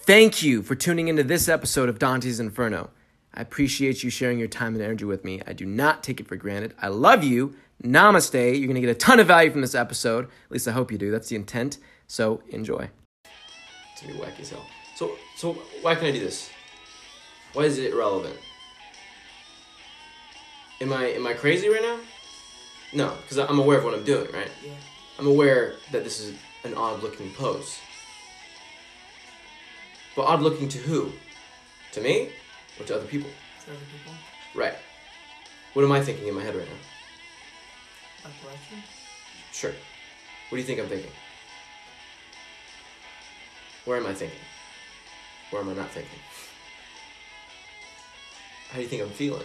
Thank you for tuning into this episode of Dante's Inferno. I appreciate you sharing your time and energy with me. I do not take it for granted. I love you. Namaste. You're going to get a ton of value from this episode. At least I hope you do. That's the intent. So enjoy. It's going to be wacky as hell. So why can I do this? Why is it irrelevant? Am I crazy right now? No, because I'm aware of what I'm doing, right? Yeah. I'm aware that this is an odd-looking pose. But odd-looking to who? To me? Or to other people? To other people. Right. What am I thinking in my head right now? A collection? Sure. What do you think I'm thinking? Where am I thinking? Where am I not thinking? How do you think I'm feeling?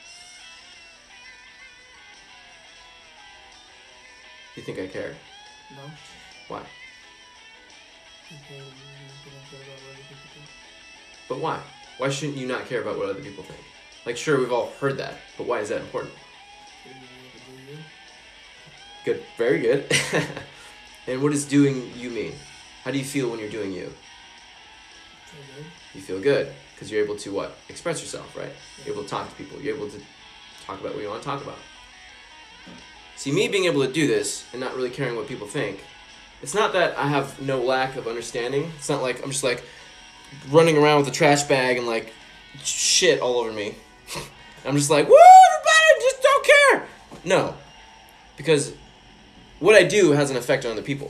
Do you think I care? No. Why? Because you don't care about what other people think. But why? Why shouldn't you not care about what other people think? Like, sure, we've all heard that, but why is that important? Because you have to do you. Good. Very good. And what does doing you mean? How do you feel when you're doing you? Feel good. You feel good because you're able to what? Express yourself, right? You're able to talk to people. You're able to talk about what you want to talk about. See, me being able to do this and not really caring what people think, it's not that I have no lack of understanding. It's not like I'm just like running around with a trash bag and like shit all over me. I'm just like, woo, everybody, just don't care. No, because what I do has an effect on other people.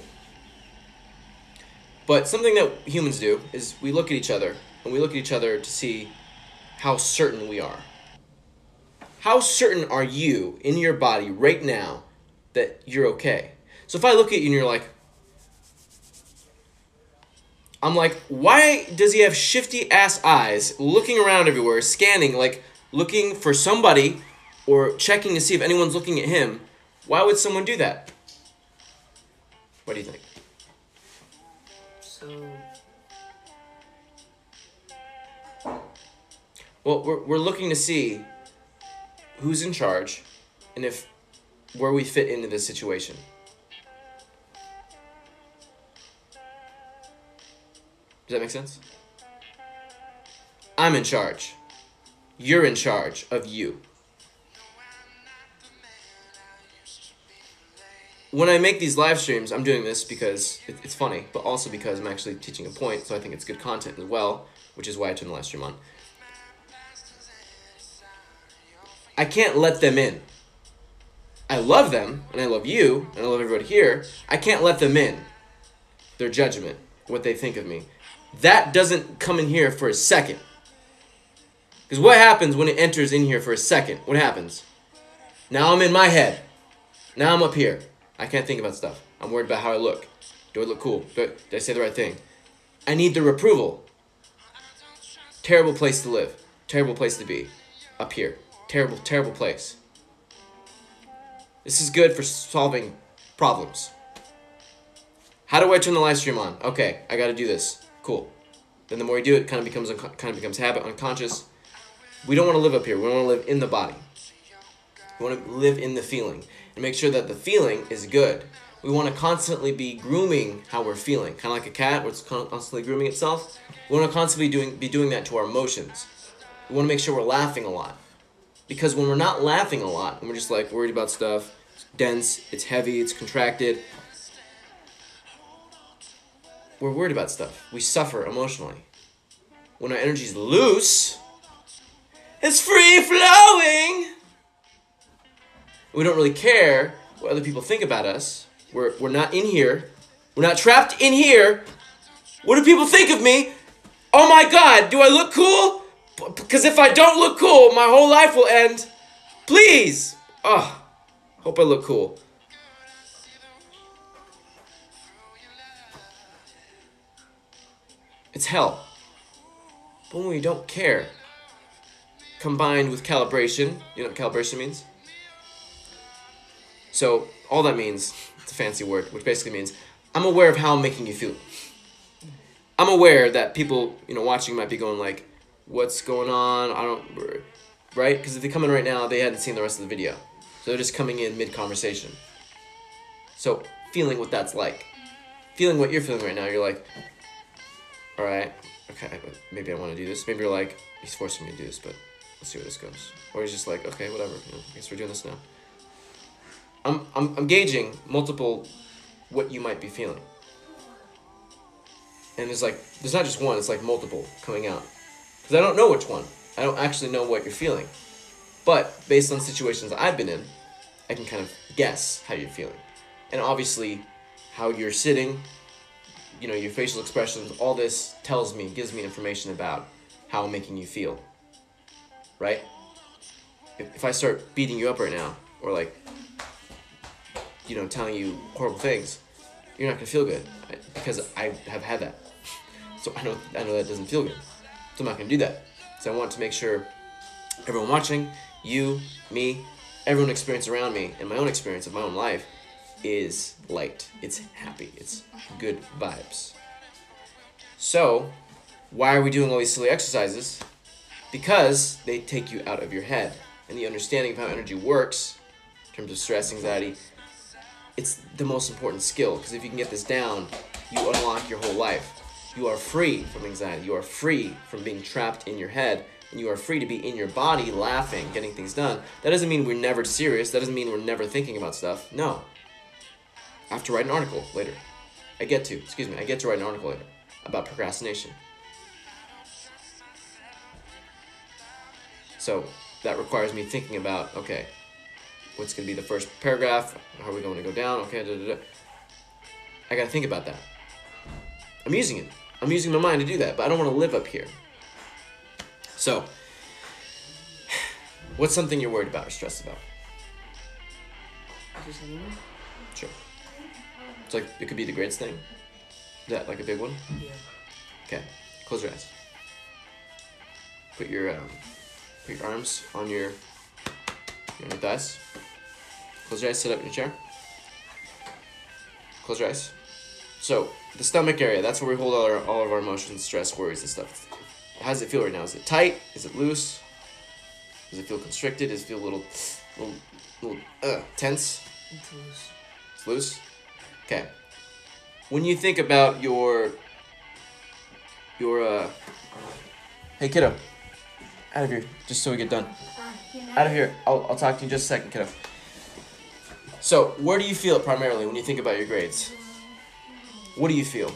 But something that humans do is we look at each other, and we look at each other to see how certain we are. How certain are you in your body right now that you're okay? So if I look at you and you're like, I'm like, why does he have shifty ass eyes looking around everywhere, scanning, like looking for somebody or checking to see if anyone's looking at him? Why would someone do that? What do you think? So, Well, we're looking to see who's in charge and if where we fit into this situation. Does that make sense? I'm in charge. You're in charge of you. When I make these live streams, I'm doing this because it's funny, but also because I'm actually teaching a point, so I think it's good content as well, which is why I turned the live stream on. I can't let them in. I love them, and I love you, and I love everybody here. I can't let them in. Their judgment, what they think of me. That doesn't come in here for a second. Because what happens when it enters in here for a second? What happens? Now I'm in my head. Now I'm up here. I can't think about stuff. I'm worried about how I look. Do I look cool? Did I say the right thing? I need their approval. Terrible place to live. Terrible place to be. Up here. Terrible, terrible place. This is good for solving problems. How do I turn the live stream on? Okay, I gotta do this. Cool. Then the more you do it, it kind of becomes habit, unconscious. We don't want to live up here. We want to live in the body. We want to live in the feeling and make sure that the feeling is good. We want to constantly be grooming how we're feeling, kind of like a cat where it's constantly grooming itself. We want to constantly be doing that to our emotions. We want to make sure we're laughing a lot. Because when we're not laughing a lot, and we're just like worried about stuff, it's dense, it's heavy, it's contracted, we're worried about stuff. We suffer emotionally. When our energy's loose, it's free flowing. We don't really care what other people think about us. We're not in here. We're not trapped in here. What do people think of me? Oh my God, do I look cool? Because if I don't look cool, my whole life will end. Please. Oh, hope I look cool. It's hell. But when we don't care, combined with calibration, you know what calibration means? So all that means, it's a fancy word, which basically means I'm aware of how I'm making you feel. I'm aware that people, watching might be going like, what's going on? Right? Because if they come in right now, they hadn't seen the rest of the video. So they're just coming in mid-conversation. So feeling what that's like. Feeling what you're feeling right now, you're like, all right, okay, but maybe I want to do this. Maybe you're like, he's forcing me to do this, but let's see where this goes. Or he's just like, okay, whatever. I guess we're doing this now. I'm gauging multiple what you might be feeling. And there's not just one, it's like multiple coming out. Because I don't know which one. I don't actually know what you're feeling. But based on situations I've been in, I can kind of guess how you're feeling. And obviously, how you're sitting, your facial expressions, all this gives me information about how I'm making you feel. Right? If I start beating you up right now, or telling you horrible things, you're not going to feel good. Because I have had that. So I know that doesn't feel good. So I'm not going to do that. So I want to make sure everyone watching, you, me, everyone experience around me, and my own experience of my own life is light. It's happy. It's good vibes. So, why are we doing all these silly exercises? Because they take you out of your head. And the understanding of how energy works, in terms of stress, anxiety, it's the most important skill. Because if you can get this down, you unlock your whole life. You are free from anxiety. You are free from being trapped in your head. And you are free to be in your body, laughing, getting things done. That doesn't mean we're never serious. That doesn't mean we're never thinking about stuff. No. I have to write an article later. I get to write an article later about procrastination. So that requires me thinking about, okay, what's going to be the first paragraph? How are we going to go down? Okay, I got to think about that. I'm using it. I'm using my mind to do that, but I don't want to live up here. So, what's something you're worried about or stressed about? Just anyone? Sure. It's it could be the grades thing. Is that a big one? Yeah. Okay. Close your eyes. Put your arms on your thighs. Close your eyes. Sit up in your chair. Close your eyes. So the stomach area, that's where we hold all of our emotions, stress, worries, and stuff. How does it feel right now? Is it tight? Is it loose? Does it feel constricted? Does it feel a little tense? It's loose. It's loose? Okay. When you think about your hey kiddo, out of here, just so we get done. Out of here. I'll talk to you in just a second, kiddo. So, where do you feel it primarily when you think about your grades? What do you feel?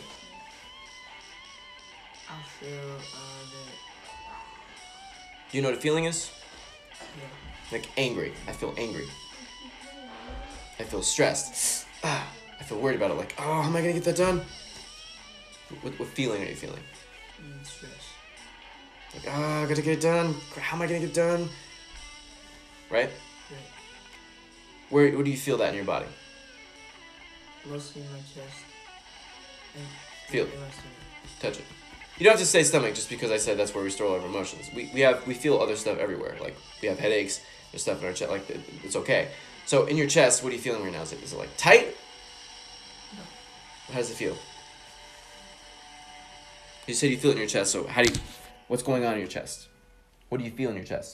I feel that. Do you know what a feeling is? Yeah. Angry. I feel angry. I feel stressed. I feel worried about it. Oh, how am I gonna get that done? What feeling are you feeling? Stress. I gotta get it done. How am I gonna get it done? Right? Right. Where do you feel that in your body? Mostly in my chest. And Feel it. in my stomach. Touch it. You don't have to say stomach just because I said that's where we store all of our emotions. We feel other stuff everywhere. We have headaches. There's stuff in our chest. It's okay. So in your chest, what are you feeling right now? Is it tight? No. How does it feel? You said you feel it in your chest. So what's going on in your chest? What do you feel in your chest?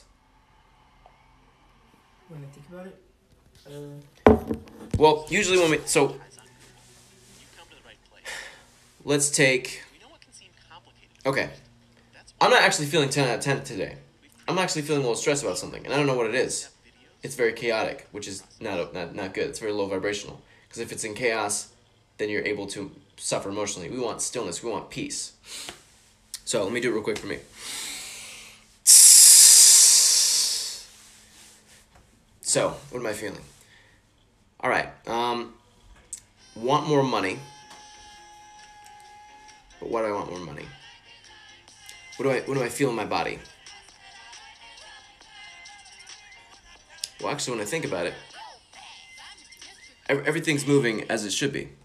When I think about it, well, usually let's take. Okay. I'm not actually feeling 10 out of 10 today. I'm actually feeling a little stressed about something, and I don't know what it is. It's very chaotic, which is not good. It's very low vibrational. Because if it's in chaos, then you're able to suffer emotionally. We want stillness. We want peace. So let me do it real quick for me. So, what am I feeling? All right. Want more money. But why do I want more money? What do I feel in my body? Well, actually, when I think about it, everything's moving as it should be.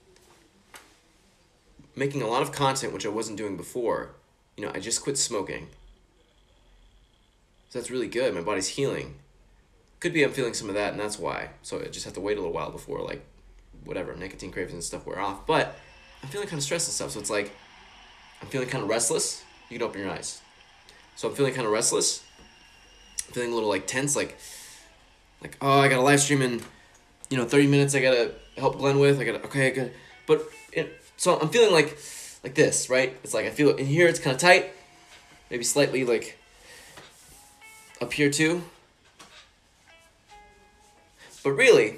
Making a lot of content, which I wasn't doing before. I just quit smoking. So that's really good. My body's healing. Could be I'm feeling some of that, and that's why. So I just have to wait a little while before, nicotine cravings and stuff wear off. But I'm feeling kind of stressed and stuff, so it's I'm feeling kind of restless. You can open your eyes. So I'm feeling kind of restless. I'm feeling a little, tense, oh, I got a live stream in, 30 minutes I gotta help Glenn with. But, so I'm feeling like this, right? It's like I feel it in here, it's kind of tight. Maybe slightly like up here too. But really,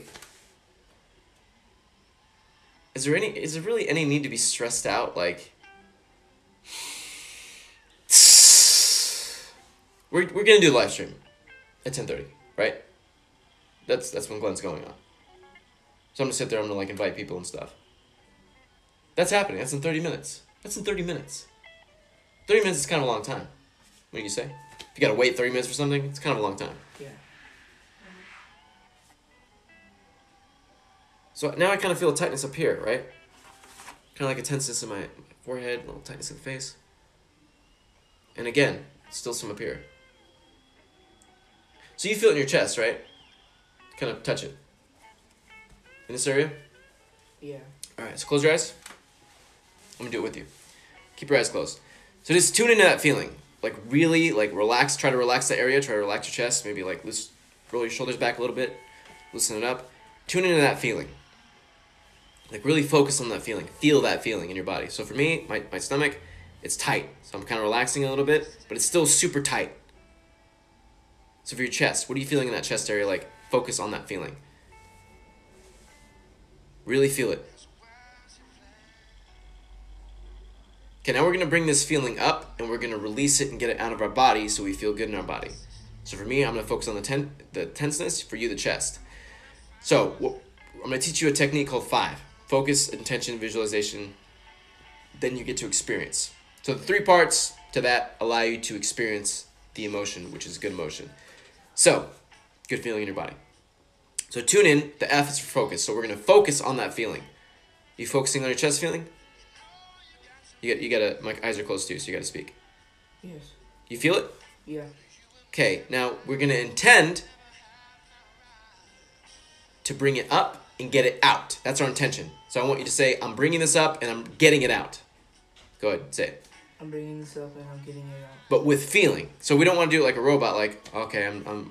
is there really any need to be stressed out? Like, we're gonna do a live stream at 10:30, right? That's when Glenn's going on. So I'm gonna sit there, I'm gonna like invite people and stuff. That's happening. That's in 30 minutes. That's in 30 minutes. 30 minutes is kind of a long time. What do you say? If you gotta wait 30 minutes for something, it's kind of a long time. Yeah. So now I kind of feel a tightness up here, right? Kind of like a tenseness in my forehead, a little tightness in the face. And again, still some up here. So you feel it in your chest, right? Kind of touch it. In this area? Yeah. Alright, so close your eyes. I'm gonna do it with you. Keep your eyes closed. So just tune into that feeling. Like really, like relax, try to relax the area, try to relax your chest, maybe like roll your shoulders back a little bit, loosen it up. Tune into that feeling. Like really focus on that feeling. Feel that feeling in your body. So for me, my stomach, it's tight. So I'm kind of relaxing a little bit, but it's still super tight. So for your chest, what are you feeling in that chest area? Like focus on that feeling. Really feel it. Okay, now we're going to bring this feeling up and we're going to release it and get it out of our body so we feel good in our body. So for me, I'm going to focus on the tenseness, for you, the chest. So I'm going to teach you a technique called 5. Focus, intention, visualization, then you get to experience. So the 3 parts to that allow you to experience the emotion, which is good emotion. So, good feeling in your body. So tune in, the F is for focus. So we're going to focus on that feeling. You focusing on your chest feeling? You gotta, my eyes are closed too, so you gotta speak. Yes. You feel it? Yeah. Okay, now we're gonna intend to bring it up and get it out. That's our intention. So I want you to say, I'm bringing this up and I'm getting it out. Go ahead, say it. I'm bringing this up and I'm getting it out. But with feeling. So we don't want to do it like a robot, like, okay,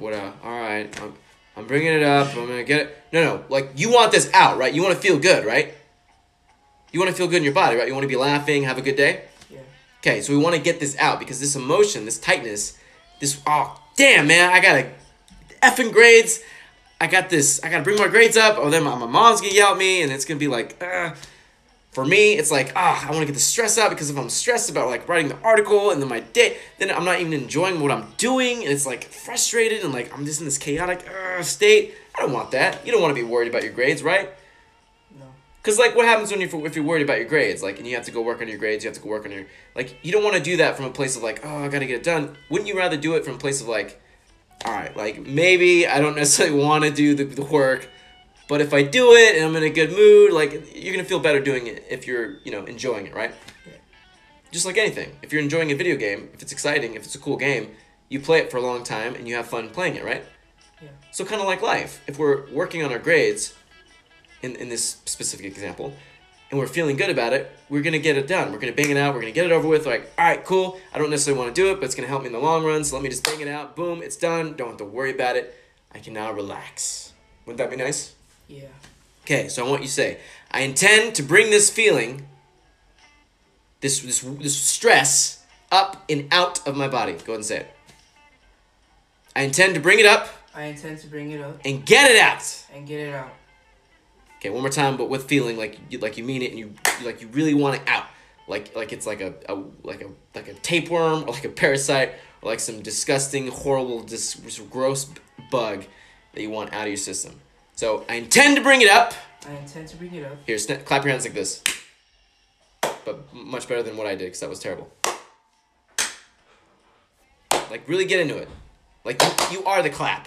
I'm bringing it up, I'm gonna get it. No, like you want this out, right? You want to feel good, right? You want to feel good in your body, right? You want to be laughing, have a good day? Yeah. Okay, so we want to get this out because this emotion, this tightness, oh, damn, man, I got effing grades. I got to bring my grades up. Oh, then my mom's going to yell at me, and it's going to be like, For me, it's like, I want to get the stress out because if I'm stressed about, like, writing the article and then my day, then I'm not even enjoying what I'm doing, and it's, like, frustrated, and, like, I'm just in this chaotic state. I don't want that. You don't want to be worried about your grades, right? Because, like, what happens if you're worried about your grades? Like, and you have to go work on your grades, you have to go work on your... Like, you don't want to do that from a place of, like, I got to get it done. Wouldn't you rather do it from a place of, like, all right, like, maybe I don't necessarily want to do the work, but if I do it and I'm in a good mood, like, you're going to feel better doing it if you're, enjoying it, right? Yeah. Just like anything. If you're enjoying a video game, if it's exciting, if it's a cool game, you play it for a long time and you have fun playing it, right? Yeah. So kind of like life. If we're working on our grades... In this specific example, and we're feeling good about it, we're going to get it done. We're going to bang it out. We're going to get it over with. Like, all right, cool. I don't necessarily want to do it, but it's going to help me in the long run, so let me just bang it out. Boom, it's done. Don't have to worry about it. I can now relax. Wouldn't that be nice? Yeah. Okay, so I want you to say, I intend to bring this feeling, this stress, up and out of my body. Go ahead and say it. I intend to bring it up. I intend to bring it up. And get it out. And get it out. Okay, one more time, but with feeling like you mean it, and you really want it out, like it's like a tapeworm or like a parasite or like some disgusting, horrible, gross bug that you want out of your system. So I intend to bring it up. I intend to bring it up. Here, clap your hands like this, but much better than what I did because that was terrible. Like really get into it, like you are the clap.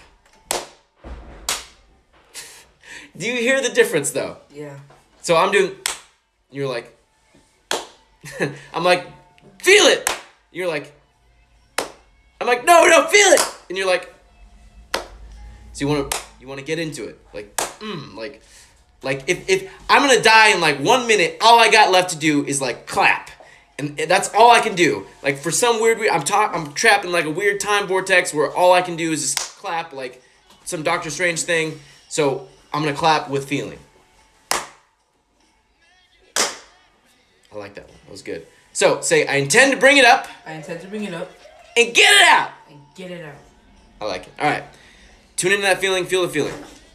Do you hear the difference, though? Yeah. So I'm doing... You're like... I'm like, feel it! You're like... I'm like, no, feel it! And you're like... So you want to get into it. Like if I'm going to die in, like, 1 minute, all I got left to do is, like, clap. And that's all I can do. Like, for some weird... I'm trapped in, like, a weird time vortex where all I can do is just clap, like, some Doctor Strange thing. So... I'm going to clap with feeling. I I like that one. That was good. So, say, I intend to bring it up. I intend to bring it up. And get it out. And get it out. I like it. All right. Tune into that feeling. Feel the feeling.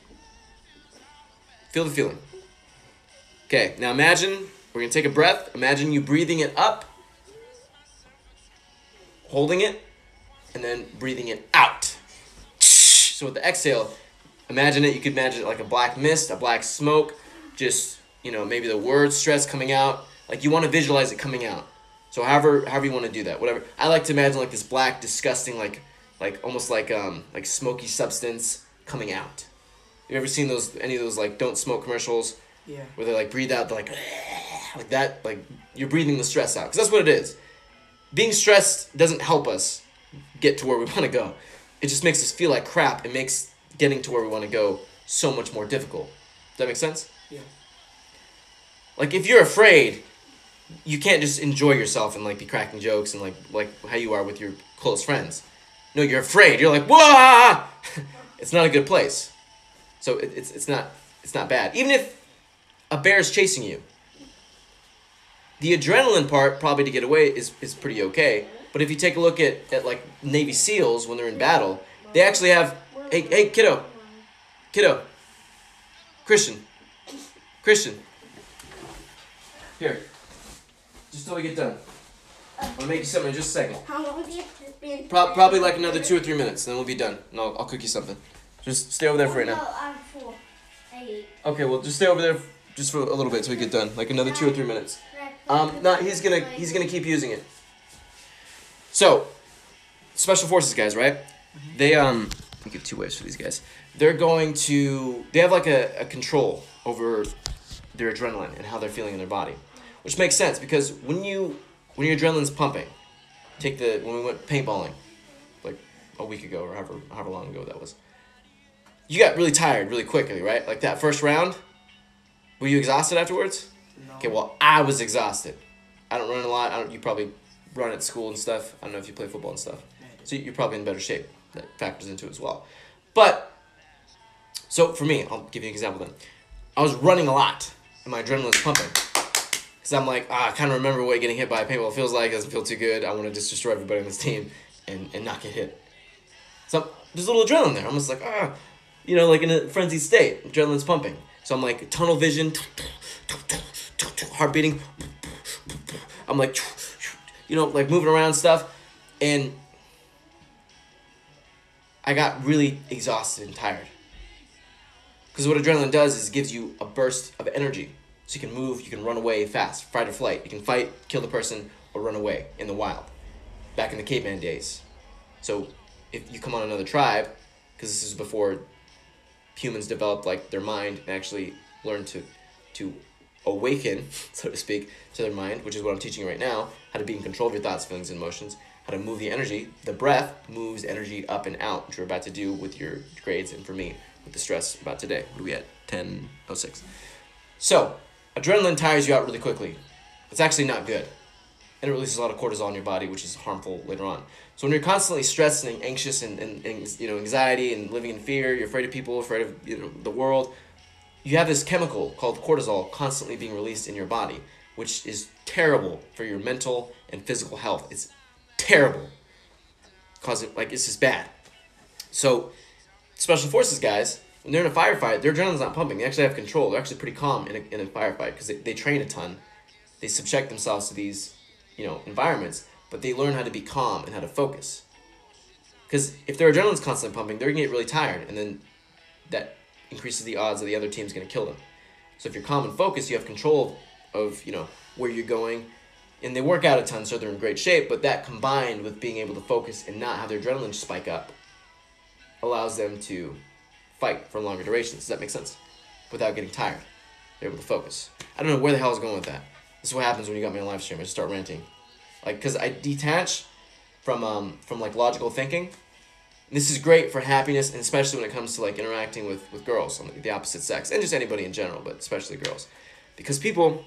Feel the feeling. Okay, now imagine, we're going to take a breath. Imagine you breathing it up, holding it, and then breathing it out. So with the exhale, imagine it. You could imagine it like a black mist, a black smoke, just, maybe the word stress coming out. Like you want to visualize it coming out. So however you want to do that, whatever. I like to imagine like this black, disgusting, like almost like smoky substance coming out. You ever seen any of those like don't smoke commercials? Yeah. Where they like breathe out, they're like that, like you're breathing the stress out. Because that's what it is. Being stressed doesn't help us get to where we want to go. It just makes us feel like crap. It makes getting to where we want to go so much more difficult. Does that make sense? Yeah. Like if you're afraid, you can't just enjoy yourself and like be cracking jokes and like how you are with your close friends. No, you're afraid. You're like, whoa! It's not a good place. So it's not bad. Even if a bear is chasing you, the adrenaline part probably to get away is pretty okay. But if you take a look at like Navy SEALs when they're in battle, they actually have hey kiddo, Christian, here, just till we get done. I'm gonna make you something in just a second. How long do you have to be in Probably like another 2 or 3 minutes, then we'll be done. And I'll cook you something. Just stay over there for right No, now. I'm 4. 8. Okay, well just stay over there just for a little bit till we get done, like another 2 or 3 minutes. No, he's gonna keep using it. So, special forces guys, right? They we give 2 ways for these guys. They have like a control over their adrenaline and how they're feeling in their body, which makes sense because when your adrenaline's pumping, when we went paintballing, like a week ago or however long ago that was, you got really tired really quickly, right? Like that first round, were you exhausted afterwards? No. Okay, well, I was exhausted. I don't run a lot. You probably run at school and stuff. I don't know if you play football and stuff. So you're probably in better shape. That factors into it as well. But, so for me, I'll give you an example then. I was running a lot, and my adrenaline was pumping. Because I'm like, I kind of remember what getting hit by a paintball feels like. It doesn't feel too good. I want to just destroy everybody on this team and not get hit. So there's a little adrenaline there. I'm just like, like in a frenzied state. Adrenaline's pumping. So I'm like, tunnel vision, heart beating. I'm like, like moving around stuff. And I got really exhausted and tired. Because what adrenaline does is it gives you a burst of energy. So you can move, you can run away fast, fight or flight. You can fight, kill the person, or run away in the wild. Back in the caveman days. So if you come on another tribe, because this is before humans developed like their mind and actually learned to awaken, so to speak, to their mind, which is what I'm teaching you right now, how to be in control of your thoughts, feelings, and emotions, how to move the energy. The breath moves energy up and out, which we're about to do with your grades and for me with the stress about today. What are we at? 10:06. So, adrenaline tires you out really quickly. It's actually not good. And it releases a lot of cortisol in your body, which is harmful later on. So when you're constantly stressed and anxious and anxiety and living in fear, you're afraid of people, afraid of the world, you have this chemical called cortisol constantly being released in your body, which is terrible for your mental and physical health. It's terrible. It's just bad. So special forces guys, when they're in a firefight, their adrenaline's not pumping. They actually have control. They're actually pretty calm in a firefight because they train a ton. They subject themselves to these environments, but they learn how to be calm and how to focus. Because if their adrenaline's constantly pumping, they're going to get really tired, and then that increases the odds that the other team's going to kill them. So if you're calm and focused, you have control of where you're going, and they work out a ton, so they're in great shape, but that combined with being able to focus and not have their adrenaline spike up allows them to fight for longer durations. Does that make sense? Without getting tired. They're able to focus. I don't know where the hell I was going with that. This is what happens when you got me on live stream. I just start ranting. Because I detach from logical thinking. This is great for happiness, and especially when it comes to interacting with girls on the opposite sex, and just anybody in general, but especially girls. Because people,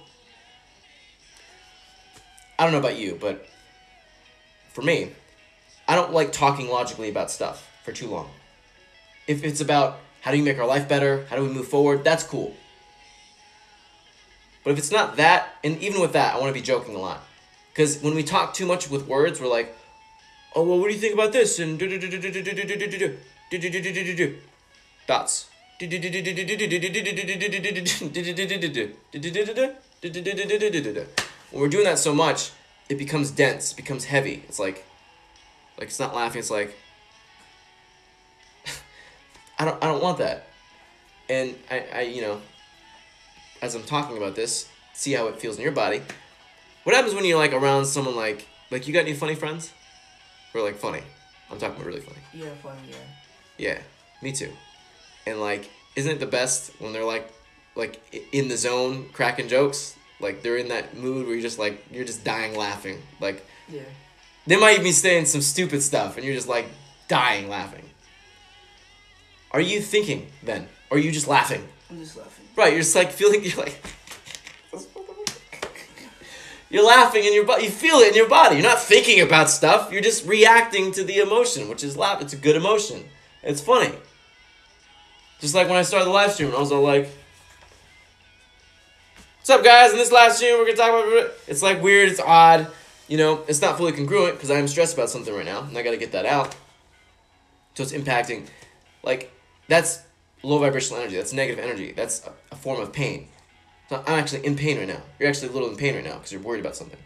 I don't know about you, but for me, I don't like talking logically about stuff for too long. If it's about how do you make our life better, how do we move forward, that's cool. But if it's not that, and even with that, I want to be joking a lot. Because when we talk too much with words, we're like, oh, well, what do you think about this? And dots. When we're doing that so much, it becomes dense, it becomes heavy. It's like it's not laughing, it's like I don't want that. And I as I'm talking about this, see how it feels in your body. What happens when you're like around someone like you got any funny friends? Or like funny. I'm talking about really funny. Yeah, funny, yeah. Yeah, me too. And like, isn't it the best when they're like in the zone cracking jokes? Like they're in that mood where you're just dying laughing. Like Yeah. they might even be saying some stupid stuff and you're just like dying laughing. Are you thinking then? Or are you just laughing? I'm just laughing. Right, you're just like feeling, you're like you're laughing in your body. You feel it in your body. You're not thinking about stuff. You're just reacting to the emotion, which is laugh. It's a good emotion. It's funny. Just like when I started the live stream, I was all like, what's up, guys? In this live stream, we're going to talk about... It's like weird. It's odd. It's not fully congruent because I'm stressed about something right now, and I got to get that out. So it's impacting. Like, that's low vibrational energy. That's negative energy. That's a form of pain. So I'm actually in pain right now. You're actually a little in pain right now because you're worried about something.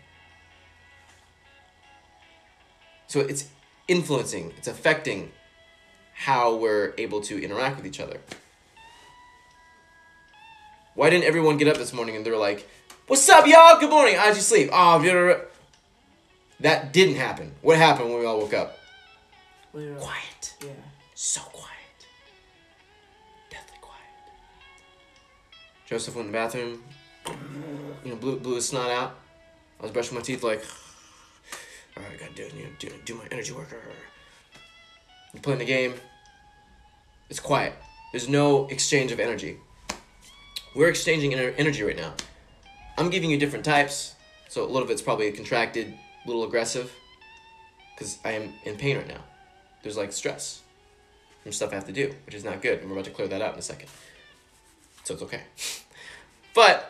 So it's influencing, it's affecting how we're able to interact with each other. Why didn't everyone get up this morning and they're like, what's up, y'all? Good morning. How'd you sleep? Oh, blah, blah, blah. That didn't happen. What happened when we all woke up? Quiet. Yeah. So quiet. Deathly quiet. Joseph went in the bathroom, blew his snot out. I was brushing my teeth like, all right, I gotta do my energy work. You're playing the game. It's quiet. There's no exchange of energy. We're exchanging energy right now. I'm giving you different types, so a little of it's probably contracted, a little aggressive, because I am in pain right now. There's like stress from stuff I have to do, which is not good, and we're about to clear that out in a second. So it's okay. But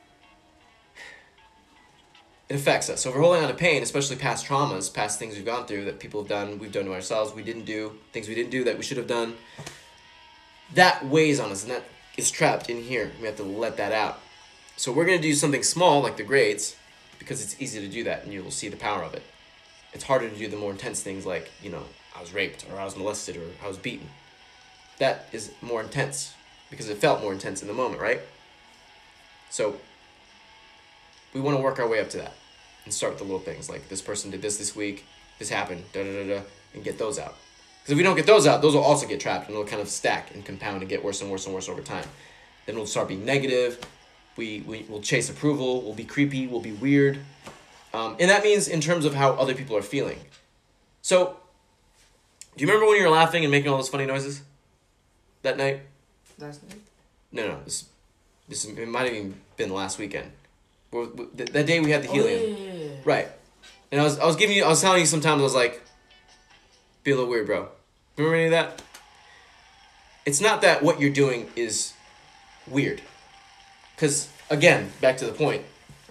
it affects us. So if we're holding on to pain, especially past traumas, past things we've gone through that people have done, we've done to ourselves, we didn't do, things we didn't do that we should have done, that weighs on us, and that is trapped in here. We have to let that out. So we're going to do something small, like the grades, because it's easy to do that, and you will see the power of it. It's harder to do the more intense things like, I was raped, or I was molested, or I was beaten. That is more intense, because it felt more intense in the moment, right? So we want to work our way up to that and start with the little things like this person did this week, this happened, and get those out. Because if we don't get those out, those will also get trapped and they'll kind of stack and compound and get worse and worse and worse over time. Then we'll start being negative. We'll chase approval. We'll be creepy. We'll be weird. And that means in terms of how other people are feeling. So, do you remember when you were laughing and making all those funny noises that night? Last night? No. It might have even been last weekend. That day we had the helium. Yeah. Right. And I was telling you sometimes I was like, be a little weird, bro. Remember any of that? It's not that what you're doing is weird. Because, again, back to the point,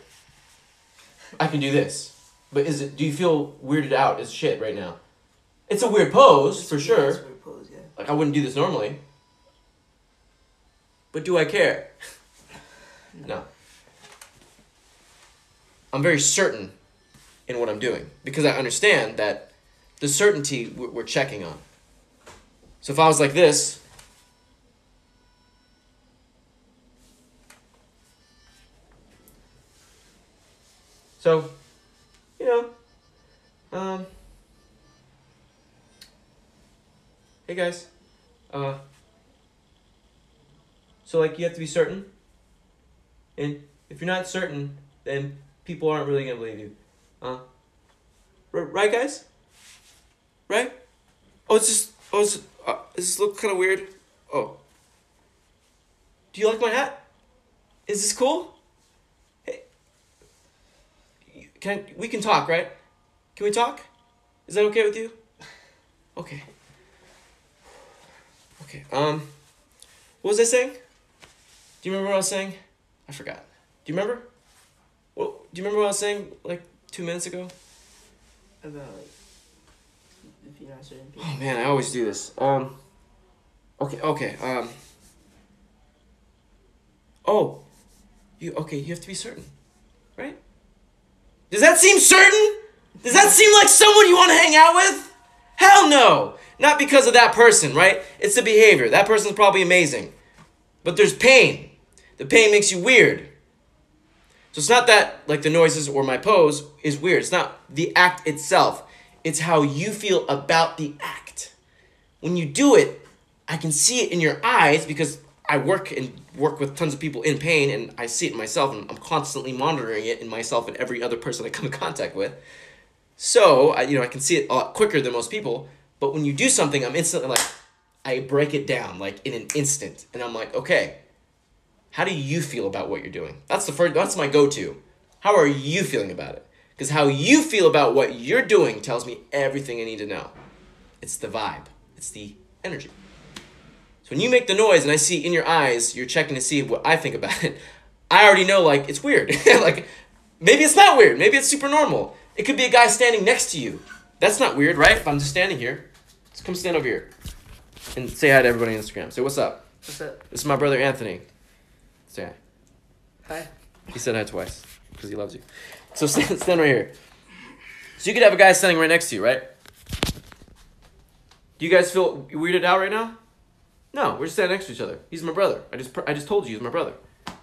I can do this. But do you feel weirded out as shit right now? It's a weird pose, for sure. It's a weird pose, yeah. Like, I wouldn't do this normally. But do I care? No. I'm very certain in what I'm doing. Because I understand that the certainty we're checking on. So if I was like this... So, hey guys, so like you have to be certain, and if you're not certain, then people aren't really gonna believe you, right guys? Right? Does this look kind of weird? Oh. Do you like my hat? Is this cool? We can talk, right? Can we talk? Is that okay with you? Okay. Okay. What was I saying? Do you remember what I was saying? I forgot. Do Do you remember? Well, do you remember what I was saying like 2 minutes ago? About if you're not certain people. Oh man, I always do this. Okay. Oh, you have to be certain, right? Does that seem certain? Does that seem like someone you want to hang out with? Hell no! Not because of that person, right? It's the behavior. That person's probably amazing. But there's pain. The pain makes you weird. So it's not that, like, the noises or my pose is weird. It's not the act itself. It's how you feel about the act. When you do it, I can see it in your eyes because I work with tons of people in pain, and I see it in myself, and I'm constantly monitoring it in myself and every other person I come in contact with. So, I can see it a lot quicker than most people. But when you do something, I'm instantly like, I break it down, like, in an instant. And I'm like, okay, how do you feel about what you're doing? That's my go-to. How are you feeling about it? Because how you feel about what you're doing tells me everything I need to know. It's the vibe. It's the energy. So when you make the noise and I see in your eyes, you're checking to see what I think about it, I already know, like, it's weird. Like, maybe it's not weird. Maybe it's super normal. It could be a guy standing next to you. That's not weird, right? If I'm just standing here, just come stand over here and say hi to everybody on Instagram. Say, what's up? What's up? This is my brother, Anthony. Say hi. Hi. He said hi twice because he loves you. So stand right here. So you could have a guy standing right next to you, right? Do you guys feel weirded out right now? No, we're just standing next to each other. He's my brother. I just told you he's my brother.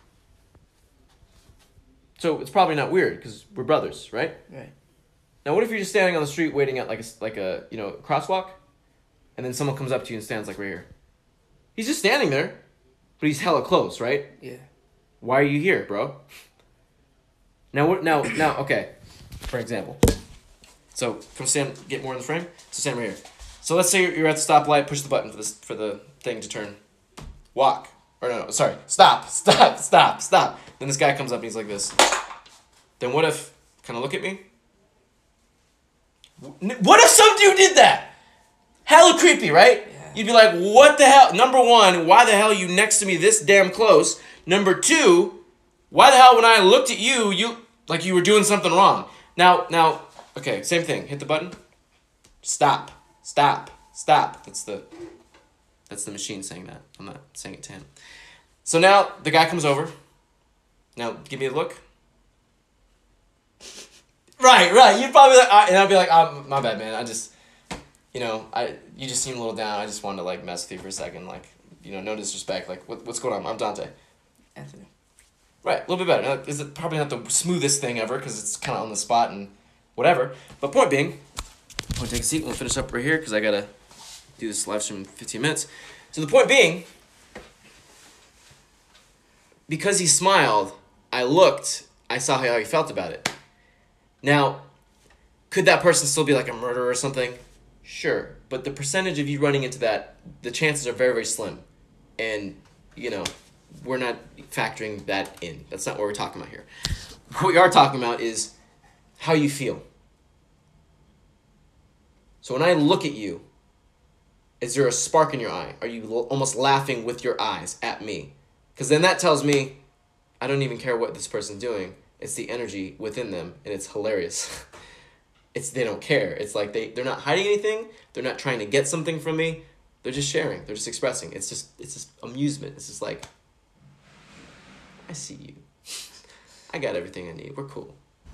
So it's probably not weird because we're brothers, right? Right. Now, what if you're just standing on the street waiting at like a crosswalk, and then someone comes up to you and stands like right here? He's just standing there, but he's hella close, right? Yeah. Why are you here, bro? Now, okay. For example, so get more in the frame. So stand right here. So let's say you're at the stoplight. Push the button for the thing to turn. Walk. Or no, sorry. Stop. Then this guy comes up and he's like this. Then what if? Kind of look at me. What if some dude did that? Hella creepy, right? Yeah. You'd be like, what the hell? Number one, why the hell are you next to me this damn close? Number two, why the hell when I looked at you, you were doing something wrong. Now, okay, same thing. Hit the button. Stop. That's the machine saying that. I'm not saying it to him. So now the guy comes over. Now give me a look. Right. You'd probably be like, and I'd be like, my bad, man. I just, you just seem a little down. I just wanted to like mess with you for a second. Like, no disrespect. Like, what's going on? I'm Dante. Anthony. Right, a little bit better. Now, is it probably not the smoothest thing ever because it's kind of on the spot and whatever. But point being, I'm going to take a seat. We'll finish up right here because I got to do this live stream in 15 minutes. So the point being, because he smiled, I saw how he felt about it. Now, could that person still be like a murderer or something? Sure. But the percentage of you running into that, the chances are very, very slim. And, we're not factoring that in. That's not what we're talking about here. What we are talking about is how you feel. So when I look at you, is there a spark in your eye? Are you almost laughing with your eyes at me? Because then that tells me I don't even care what this person's doing. It's the energy within them, and it's hilarious. They don't care. It's like they're not hiding anything. They're not trying to get something from me. They're just sharing. They're just expressing. It's just amusement. It's just like, I see you. I got everything I need. We're cool.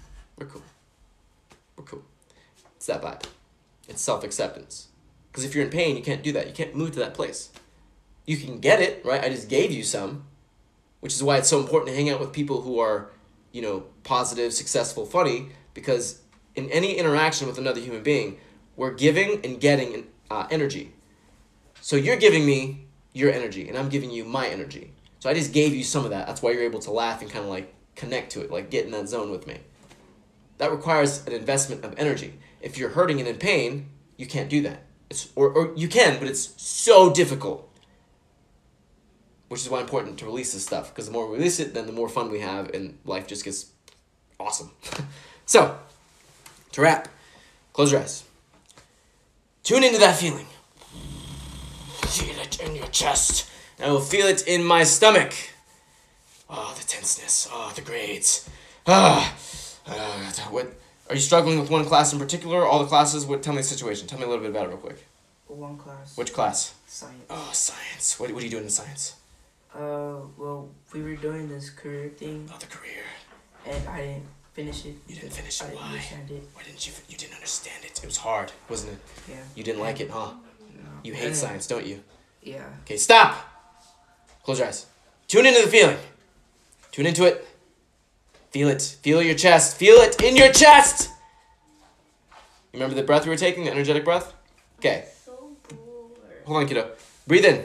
It's that vibe. It's self-acceptance. Because if you're in pain, you can't do that. You can't move to that place. You can get it, right? I just gave you some, which is why it's so important to hang out with people who are, positive, successful, funny, because in any interaction with another human being, we're giving and getting energy. So you're giving me your energy, and I'm giving you my energy. So I just gave you some of that. That's why you're able to laugh and kind of like connect to it, like get in that zone with me. That requires an investment of energy. If you're hurting and in pain, you can't do that. Or you can, but it's so difficult. Which is why it's important to release this stuff. Because the more we release it, then the more fun we have, and life just gets awesome. So, to wrap, close your eyes. Tune into that feeling. Feel it in your chest. And I will feel it in my stomach. Oh, the tenseness. Oh, the grades. Ah. What? Are you struggling with one class in particular? All the classes? What? Tell me the situation. Tell me a little bit about it real quick. One class. Which class? Science. Oh, science. What are you doing in science? Well, we were doing this career thing, Oh, the career. and I didn't finish it. You didn't finish it. I didn't Why? understand it. Why didn't you? You didn't understand it. It was hard, wasn't it? Yeah. You didn't like it, huh? No. You hate science, don't you? Yeah. Okay, stop. Close your eyes. Tune into the feeling. Tune into it. Feel it. Feel your chest. Feel it in your chest. You remember the breath we were taking, the energetic breath? Okay. So bored. Hold on, kiddo. Breathe in.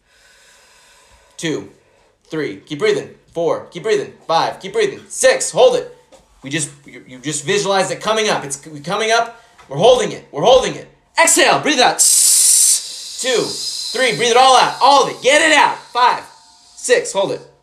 2, 3. Keep breathing. 4. Keep breathing. 5. Keep breathing. 6. Hold it. You just visualize it coming up. It's coming up. We're holding it. We're holding it. Exhale. Breathe it out. 2, 3. Breathe it all out. All of it. Get it out. 5, 6. Hold it.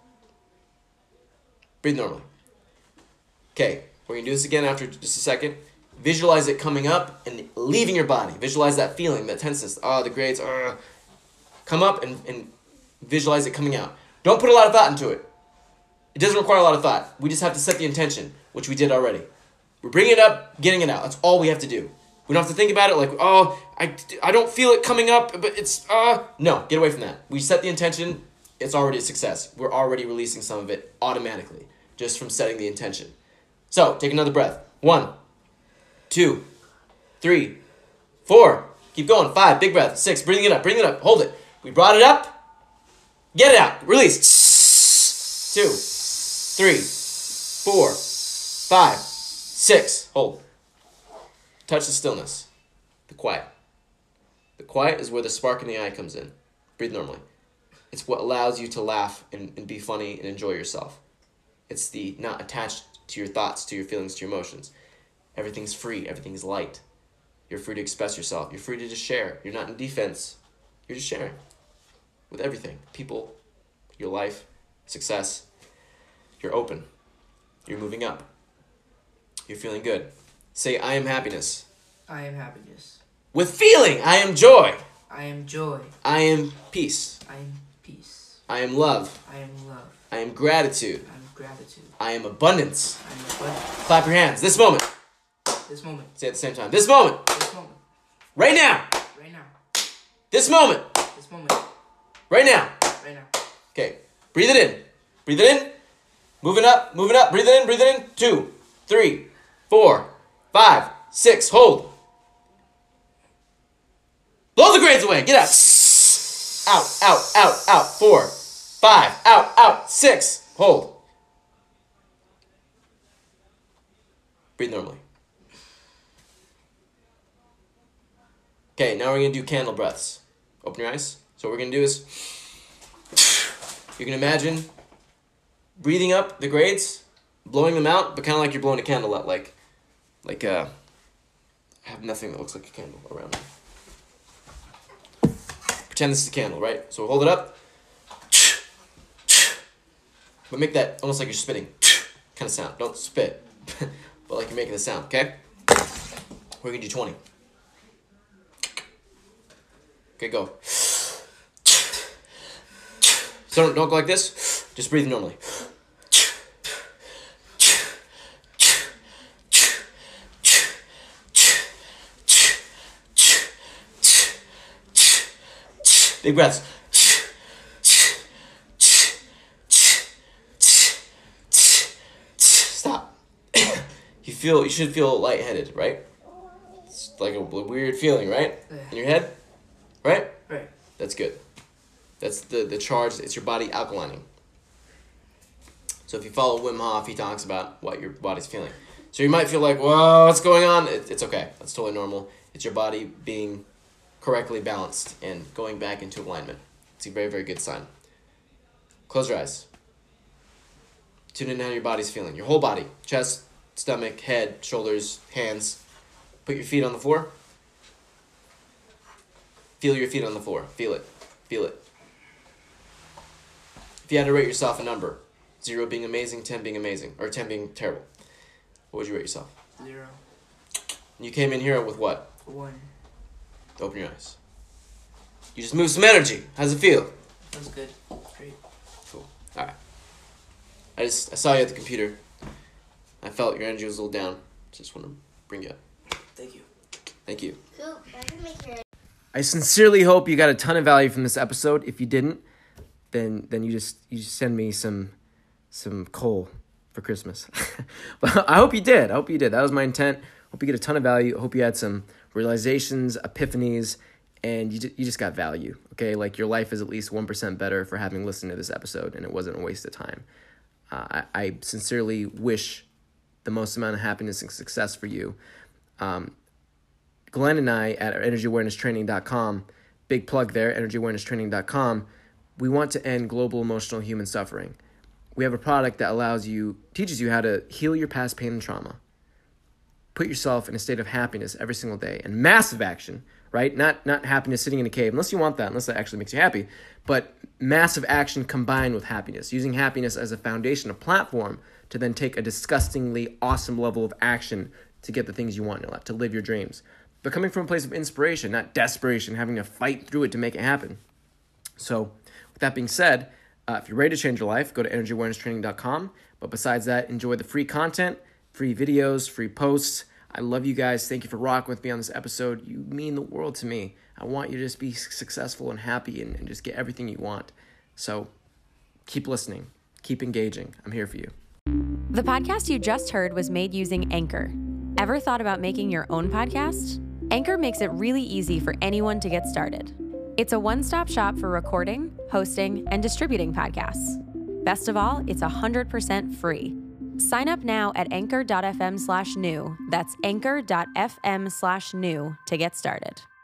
Breathe normally. Okay. We're going to do this again after just a second. Visualize it coming up and leaving your body. Visualize that feeling, that tenseness. Oh, the grades. Come up and visualize it coming out. Don't put a lot of thought into it. It doesn't require a lot of thought. We just have to set the intention, which we did already. We're bringing it up, getting it out. That's all we have to do. We don't have to think about it like, oh, I don't feel it coming up, but it's, No, get away from that. We set the intention. It's already a success. We're already releasing some of it automatically just from setting the intention. So, take another breath. 1, 2, 3, 4. Keep going. 5. Big breath. 6. Breathing it up. Breathing it up. Hold it. We brought it up. Get it out. Release. 2, 3, 4, 5, 6. Hold. Touch the stillness. The quiet. The quiet is where the spark in the eye comes in. Breathe normally. It's what allows you to laugh and be funny and enjoy yourself. It's the not attached to your thoughts, to your feelings, to your emotions. Everything's free. Everything's light. You're free to express yourself. You're free to just share. You're not in defense. You're just sharing with everything. People, your life, success. You're open. You're moving up. You're feeling good. Say, I am happiness. I am happiness. With feeling, I am joy. I am joy. I am peace. I am peace. I am love. I am love. I am gratitude. I am gratitude. I am abundance. I am abundance. Clap your hands. This moment. This moment. Say it at the same time. This moment. This moment. Right now. Right now. This moment. This moment. Right now. Right now. Okay. Breathe it in. Breathe it in. Moving up. Moving up. Breathe it in. Breathe it in. 2, 3, 4, 5, 6. Hold. Blow the grades away. Get out. Out. Out. Out. Out. 4, 5. Out. Out. 6. Hold. Breathe normally. Okay, now we're going to do candle breaths. Open your eyes. So what we're going to do is, you can imagine breathing up the grades, blowing them out, but kind of like you're blowing a candle out, like I have nothing that looks like a candle around me. Pretend this is a candle, right? So hold it up, but make that almost like you're spitting kind of sound. Don't spit, but like you're making the sound, okay? We're going to do 20. Okay, go. So don't go like this. Just breathe normally. Big breaths. Stop. You should feel lightheaded, right? It's like a weird feeling, right? In your head? Right? Right. That's good. That's the charge. It's your body alkalining. So if you follow Wim Hof, he talks about what your body's feeling. So you might feel like, whoa, what's going on? It's okay. That's totally normal. It's your body being correctly balanced and going back into alignment. It's a very, very good sign. Close your eyes. Tune in how your body's feeling. Your whole body. Chest, stomach, head, shoulders, hands. Put your feet on the floor. Feel your feet on the floor. Feel it. Feel it. If you had to rate yourself a number, 0 being amazing, 10 being amazing, or 10 being terrible, what would you rate yourself? 0. You came in here with what? 1. Open your eyes. You just moved some energy. How's it feel? That's good. Great. Cool. All right. I saw you at the computer. I felt your energy was a little down. Just want to bring you up. Thank you. Thank you. Cool. I can make your I sincerely hope you got a ton of value from this episode. If you didn't, then you just send me some coal for Christmas. But I hope you did. That was my intent. Hope you get a ton of value. I hope you had some realizations, epiphanies, and you just got value. Okay, like your life is at least 1% better for having listened to this episode, and it wasn't a waste of time. I sincerely wish the most amount of happiness and success for you. Glenn and I at EnergyAwarenessTraining.com, big plug there, EnergyAwarenessTraining.com, we want to end global emotional human suffering. We have a product that teaches you how to heal your past pain and trauma. Put yourself in a state of happiness every single day, and massive action, right? Not happiness sitting in a cave, unless you want that, unless that actually makes you happy, but massive action combined with happiness, using happiness as a foundation, a platform to then take a disgustingly awesome level of action to get the things you want in your life, to live your dreams. But coming from a place of inspiration, not desperation, having to fight through it to make it happen. So with that being said, if you're ready to change your life, go to EnergyAwarenessTraining.com. But besides that, enjoy the free content, free videos, free posts. I love you guys. Thank you for rocking with me on this episode. You mean the world to me. I want you to just be successful and happy and just get everything you want. So keep listening. Keep engaging. I'm here for you. The podcast you just heard was made using Anchor. Ever thought about making your own podcast? Anchor makes it really easy for anyone to get started. It's a one-stop shop for recording, hosting, and distributing podcasts. Best of all, it's 100% free. Sign up now at anchor.fm/new. That's anchor.fm/new to get started.